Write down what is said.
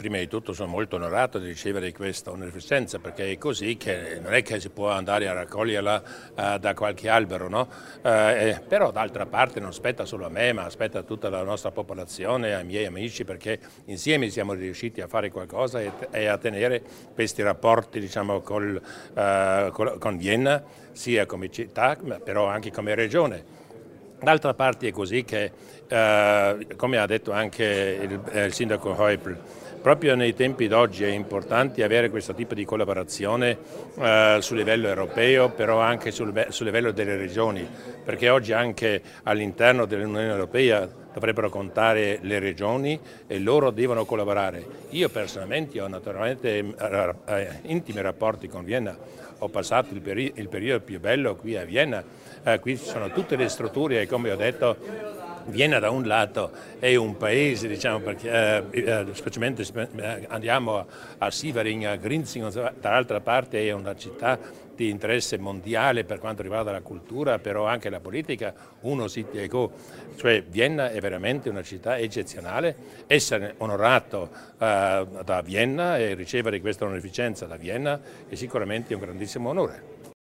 prima di tutto sono molto onorato di ricevere questa onorificenza, perché è così che non è che si può andare a raccoglierla da qualche albero, no? Però d'altra parte non spetta solo a me, ma aspetta a tutta la nostra popolazione, ai miei amici, perché insieme siamo riusciti a fare qualcosa e a tenere questi rapporti, diciamo, con Vienna, sia come città, ma però anche come regione. D'altra parte è così che, come ha detto anche il sindaco Häupl, proprio nei tempi d'oggi è importante avere questo tipo di collaborazione sul livello europeo, però anche sul livello delle regioni, perché oggi anche all'interno dell'Unione Europea dovrebbero contare le regioni e loro devono collaborare. Io personalmente ho naturalmente intimi rapporti con Vienna, ho passato il periodo più bello qui a Vienna, qui ci sono tutte le strutture e come ho detto Vienna da un lato è un paese, diciamo, perché specialmente andiamo a Sievering, a Grinzing, dall'altra parte è una città di interesse mondiale per quanto riguarda la cultura, però anche la politica, uno si ego, cioè Vienna è veramente una città eccezionale, essere onorato da Vienna e ricevere questa onorificenza da Vienna è sicuramente un grandissimo onore.